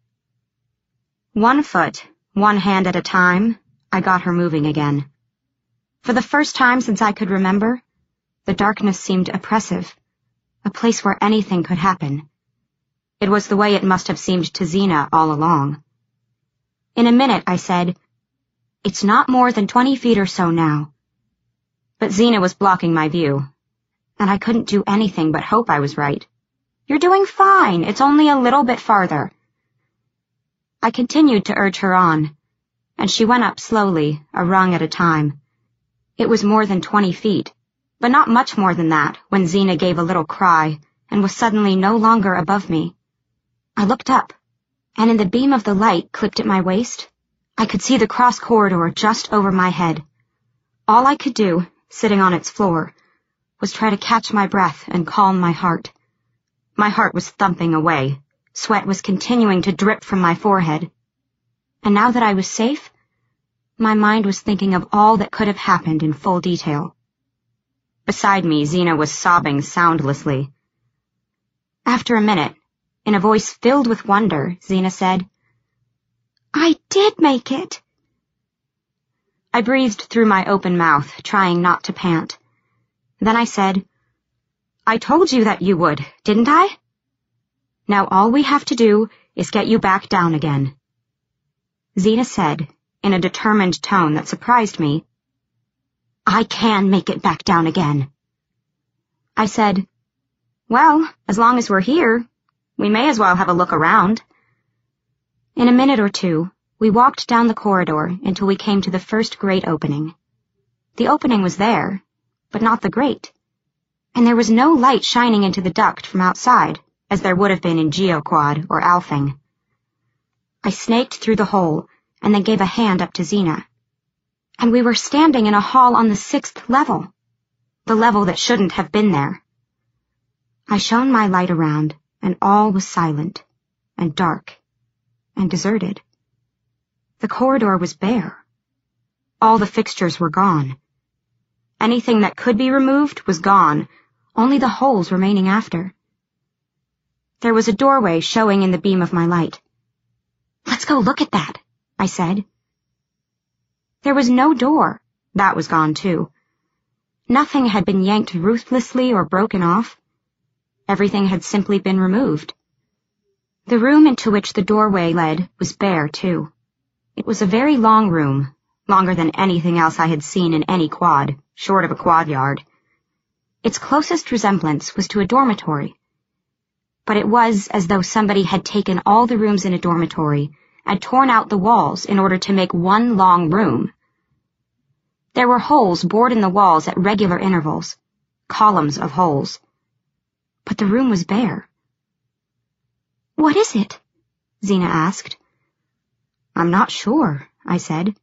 One foot, one hand at a time, I got her moving again. For the first time since I could remember, the darkness seemed oppressive, a place where anything could happen. It was the way it must have seemed to Zena all along. In a minute, I said, "It's not more than 20 feet or so now." But Zena was blocking my view, and I couldn't do anything but hope I was right. "You're doing fine. It's only a little bit farther." I continued to urge her on, and she went up slowly, a rung at a time. It was more than 20 feet, but not much more than that when Zena gave a little cry and was suddenly no longer above me. I looked up, and in the beam of the light clipped at my waist, I could see the cross corridor just over my head. All I could do, sitting on its floor, was try to catch my breath and calm my heart. My heart was thumping away. Sweat was continuing to drip from my forehead. And now that I was safe, my mind was thinking of all that could have happened in full detail. Beside me, Zena was sobbing soundlessly. After a minute, in a voice filled with wonder, Zena said, "I did make it." I breathed through my open mouth, trying not to pant. Then I said, "I told you that you would, didn't I? Now all we have to do is get you back down again." Zena said, in a determined tone that surprised me, "I can make it back down again." I said, "Well, as long as we're here, We may as well have a look around. In a minute or two, we walked down the corridor until we came to the first grate opening. The opening was there, but not the grate. And there was no light shining into the duct from outside, as there would have been in GeoQuad or Alfing. I snaked through the hole and then gave a hand up to Xena. And we were standing in a hall on the 6th level, the level that shouldn't have been there. I shone my light around, and all was silent, and dark, and deserted. The corridor was bare. All the fixtures were gone. Anything that could be removed was gone, only the holes remaining after. There was a doorway showing in the beam of my light. "Let's go look at that," I said. There was no door. That was gone too. Nothing had been yanked ruthlessly or broken off. Everything had simply been removed. The room into which the doorway led was bare, too. It was a very long room, longer than anything else I had seen in any quad, short of a quad yard. Its closest resemblance was to a dormitory. But it was as though somebody had taken all the rooms in a dormitory and torn out the walls in order to make one long room. There were holes bored in the walls at regular intervals, columns of holes. But the room was bare. "What is it?" Xena asked. "I'm not sure," I said.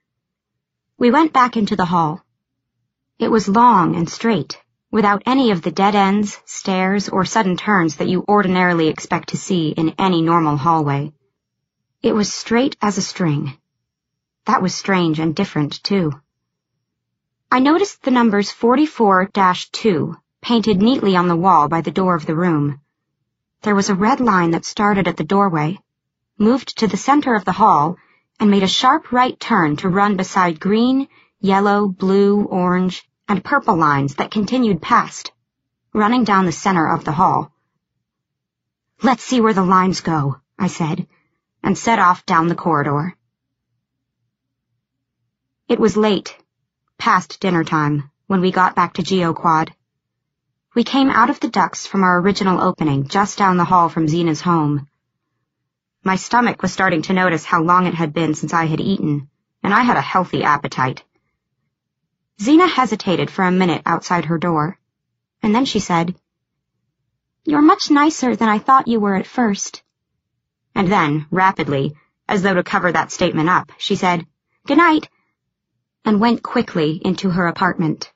We went back into the hall. It was long and straight, without any of the dead ends, stairs, or sudden turns that you ordinarily expect to see in any normal hallway. It was straight as a string. That was strange and different, too. I noticed the numbers 44-2 painted neatly on the wall by the door of the room. There was a red line that started at the doorway, moved to the center of the hall, and made a sharp right turn to run beside green, yellow, blue, orange, and purple lines that continued past, running down the center of the hall. "Let's see where the lines go," I said, and set off down the corridor. It was late, past dinner time, when we got back to GeoQuad. We came out of the ducts from our original opening just down the hall from Xena's home. My stomach was starting to notice how long it had been since I had eaten, and I had a healthy appetite. Xena hesitated for a minute outside her door, and then she said, "You're much nicer than I thought you were at first." And then, rapidly, as though to cover that statement up, she said, "Good night," and went quickly into her apartment.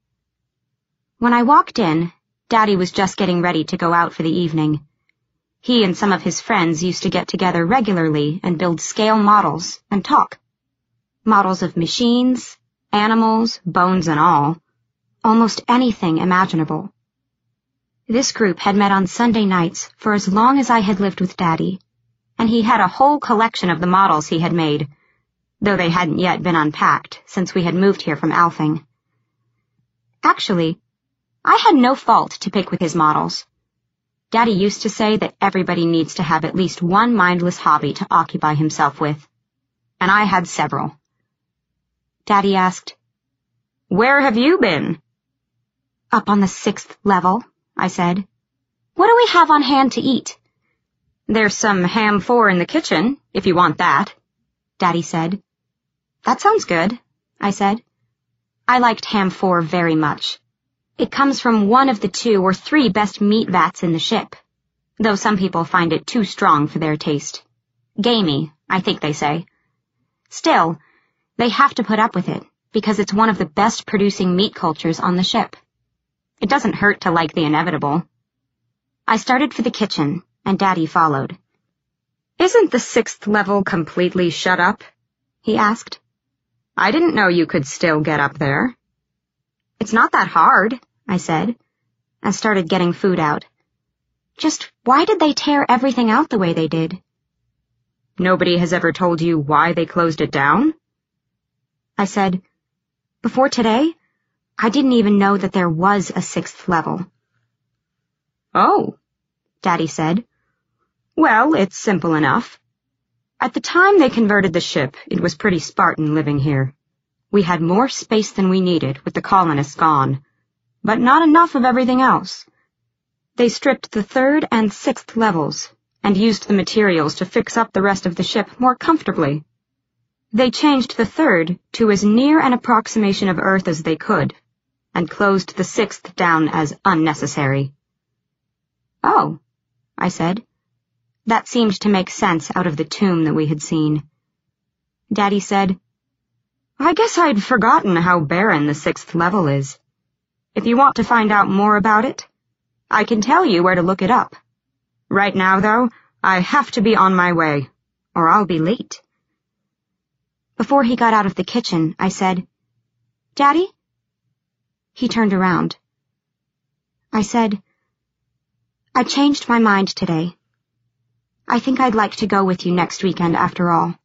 When I walked in, Daddy was just getting ready to go out for the evening. He and some of his friends used to get together regularly and build scale models and talk. Models of machines, animals, bones and all. Almost anything imaginable. This group had met on Sunday nights for as long as I had lived with Daddy, and he had a whole collection of the models he had made, though they hadn't yet been unpacked since we had moved here from Alfing. Actually, I had no fault to pick with his models. Daddy used to say that everybody needs to have at least one mindless hobby to occupy himself with, and I had several. Daddy asked, "Where have you been?" "Up on the 6th level," I said. "What do we have on hand to eat?" "There's some ham 4 in the kitchen, if you want that," Daddy said. "That sounds good," I said. I liked ham 4 very much. It comes from one of the 2 or 3 best meat vats in the ship, though some people find it too strong for their taste. Gamey, I think they say. Still, they have to put up with it, because it's one of the best producing meat cultures on the ship. It doesn't hurt to like the inevitable. I started for the kitchen, and Daddy followed. "Isn't the 6th level completely shut up?" he asked. "I didn't know you could still get up there." "It's not that hard," I said, and started getting food out. Just why did they tear everything out the way they did? "Nobody has ever told you why they closed it down?" I said, "Before today, I didn't even know that there was a 6th level." "Oh," Daddy said. "Well, it's simple enough. At the time they converted the ship, it was pretty Spartan living here. We had more space than we needed with the colonists gone, but not enough of everything else. They stripped the 3rd and 6th levels and used the materials to fix up the rest of the ship more comfortably. They changed the 3rd to as near an approximation of Earth as they could, and closed the 6th down as unnecessary. "Oh," I said. That seemed to make sense out of the tomb that we had seen. Daddy said, "I guess I'd forgotten how barren the 6th level is. If you want to find out more about it, I can tell you where to look it up. Right now, though, I have to be on my way, or I'll be late." Before he got out of the kitchen, I said, "Daddy?" He turned around. I said, "I changed my mind today. I think I'd like to go with you next weekend after all."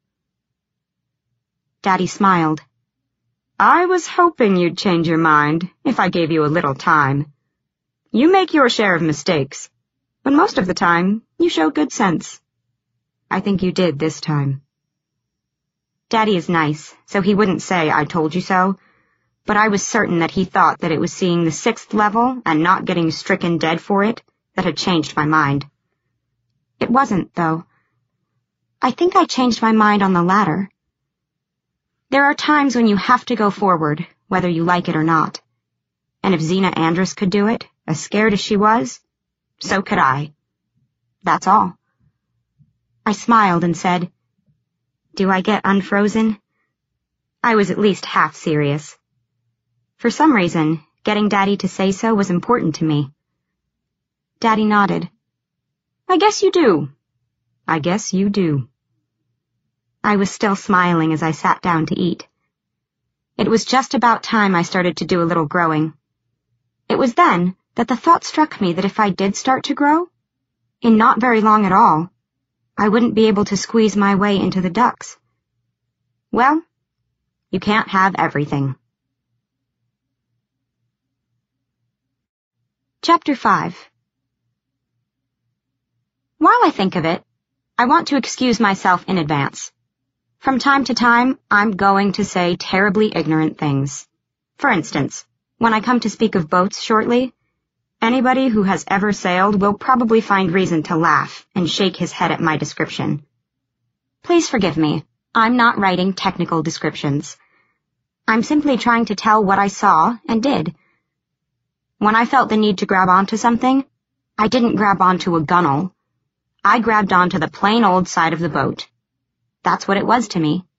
Daddy smiled. "I was hoping you'd change your mind if I gave you a little time. You make your share of mistakes, but most of the time you show good sense. I think you did this time." Daddy is nice, so he wouldn't say "I told you so," but I was certain that he thought that it was seeing the 6th level and not getting stricken dead for it that had changed my mind. It wasn't, though. I think I changed my mind on the latter. There are times when you have to go forward, whether you like it or not. And if Xena Andrus could do it, as scared as she was, so could I. That's all. I smiled and said, "Do I get unfrozen?" I was at least half serious. For some reason, getting Daddy to say so was important to me. Daddy nodded. "I guess you do. I guess you do." I was still smiling as I sat down to eat. It was just about time I started to do a little growing. It was then that the thought struck me that if I did start to grow, in not very long at all, I wouldn't be able to squeeze my way into the ducks. Well, you can't have everything. Chapter 5. While I think of it, I want to excuse myself in advance. From time to time, I'm going to say terribly ignorant things. For instance, when I come to speak of boats shortly, anybody who has ever sailed will probably find reason to laugh and shake his head at my description. Please forgive me. I'm not writing technical descriptions. I'm simply trying to tell what I saw and did. When I felt the need to grab onto something, I didn't grab onto a gunwale. I grabbed onto the plain old side of the boat. That's what it was to me.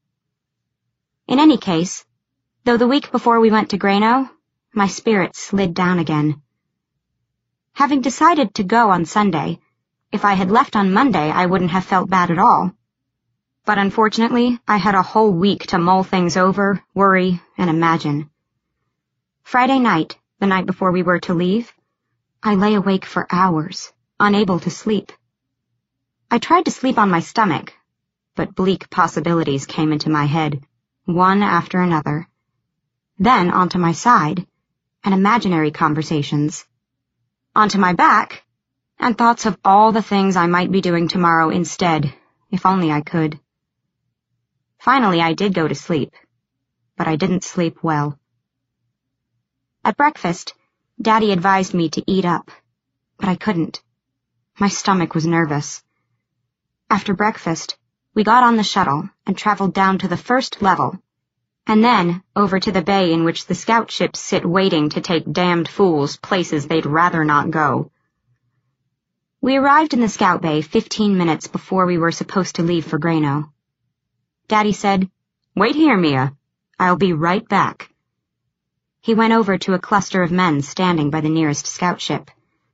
In any case, though the week before we went to Grano, my spirits slid down again. Having decided to go on Sunday, if I had left on Monday, I wouldn't have felt bad at all. But unfortunately, I had a whole week to mull things over, worry, and imagine. Friday night, the night before we were to leave, I lay awake for hours, unable to sleep. I tried to sleep on my stomach, but bleak possibilities came into my head, one after another. Then onto my side, and imaginary conversations. Onto my back, and thoughts of all the things I might be doing tomorrow instead, if only I could. Finally, I did go to sleep, but I didn't sleep well. At breakfast, Daddy advised me to eat up, but I couldn't. My stomach was nervous. After breakfast, we got on the shuttle and traveled down to the 1st level, and then over to the bay in which the scout ships sit waiting to take damned fools places they'd rather not go. We arrived in the scout bay 15 minutes before we were supposed to leave for Grano. Daddy said, "Wait here, Mia. I'll be right back." He went over to a cluster of men standing by the nearest scout ship.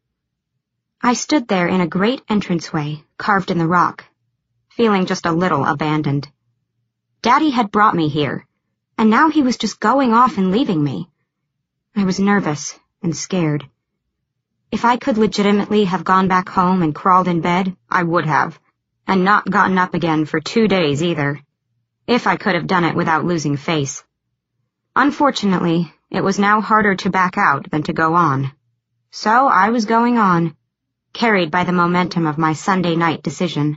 I stood there in a great entranceway carved in the rock, feeling just a little abandoned. Daddy had brought me here, and now he was just going off and leaving me. I was nervous and scared. If I could legitimately have gone back home and crawled in bed, I would have, and not gotten up again for 2 days either, if I could have done it without losing face. Unfortunately, it was now harder to back out than to go on. So I was going on, carried by the momentum of my Sunday night decision.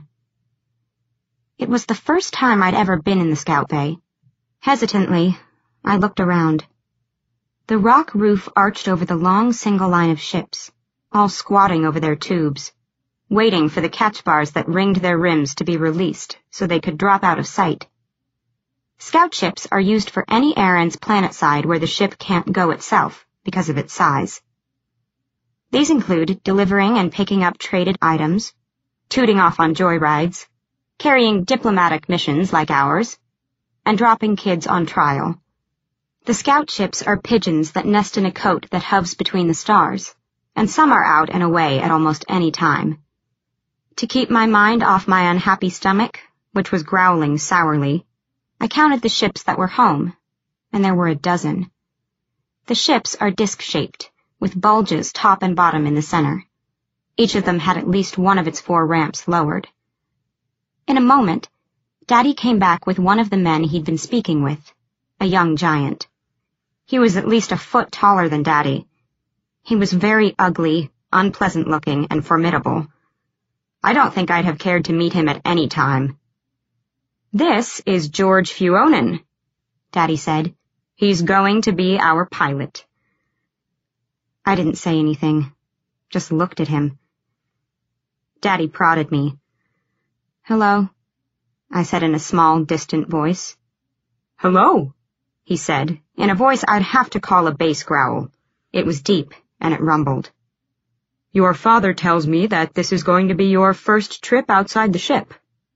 It was the first time I'd ever been in the scout bay. Hesitantly, I looked around. The rock roof arched over the long single line of ships, all squatting over their tubes, waiting for the catch bars that ringed their rims to be released so they could drop out of sight. Scout ships are used for any errands planetside where the ship can't go itself because of its size. These include delivering and picking up traded items, tooting off on joyrides, carrying diplomatic missions like ours, and dropping kids on trial. The scout ships are pigeons that nest in a cote that hovers between the stars, and some are out and away at almost any time. To keep my mind off my unhappy stomach, which was growling sourly, I counted the ships that were home, and there were a dozen. The ships are disc-shaped, with bulges top and bottom in the center. Each of them had at least one of its 4 ramps lowered. In a moment, Daddy came back with one of the men he'd been speaking with, a young giant. He was at least a foot taller than Daddy. He was very ugly, unpleasant-looking, and formidable. I don't think I'd have cared to meet him at any time. "This is George Fuonen," Daddy said. "He's going to be our pilot." I didn't say anything, just looked at him. Daddy prodded me. "Hello," I said in a small, distant voice. "Hello," he said, in a voice I'd have to call a bass growl. It was deep, and it rumbled. "Your father tells me that this is going to be your first trip outside the ship."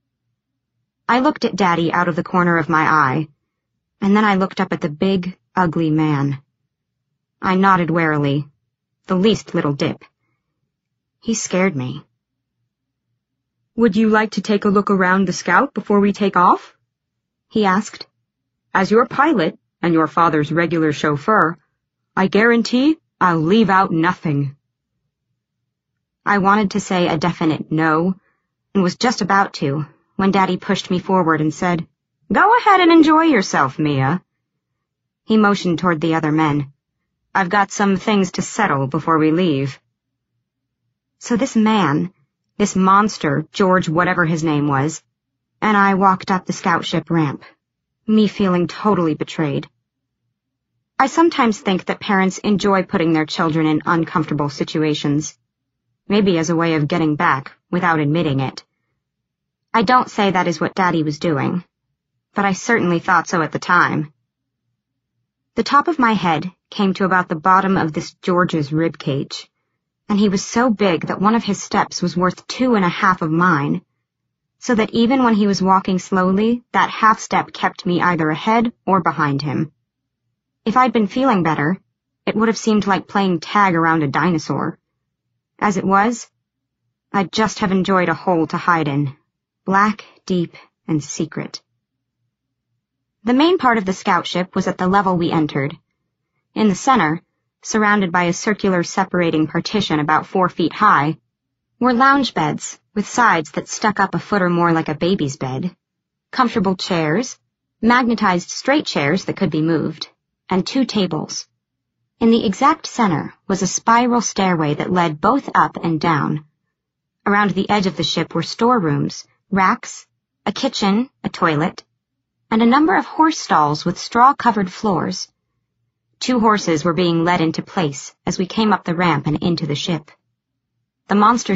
I looked at Daddy out of the corner of my eye, and then I looked up at the big, ugly man. I nodded warily, the least little dip. He scared me. "Would you like to take a look around the Scout before we take off?" he asked. "As your pilot and your father's regular chauffeur, I guarantee I'll leave out nothing." I wanted to say a definite no, and was just about to, when Daddy pushed me forward and said, "Go ahead and enjoy yourself, Mia." He motioned toward the other men. "I've got some things to settle before we leave." So this man, this monster, George whatever his name was, and I walked up the scout ship ramp, me feeling totally betrayed. I sometimes think that parents enjoy putting their children in uncomfortable situations, maybe as a way of getting back without admitting it. I don't say that is what Daddy was doing, but I certainly thought so at the time. The top of my head came to about the bottom of this George's rib cage, and he was so big that one of his steps was worth 2.5 of mine, so that even when he was walking slowly, that half step kept me either ahead or behind him. If I'd been feeling better, it would have seemed like playing tag around a dinosaur. As it was, I'd just have enjoyed a hole to hide in, black, deep, and secret. The main part of the scout ship was at the level we entered. In the center, surrounded by a circular separating partition about 4 feet high, were lounge beds with sides that stuck up a foot or more like a baby's bed, comfortable chairs, magnetized straight chairs that could be moved, and 2 tables. In the exact center was a spiral stairway that led both up and down. Around the edge of the ship were storerooms, racks, a kitchen, a toilet, and a number of horse stalls with straw-covered floors. 2 horses were being led into place as we came up the ramp and into the ship. The monster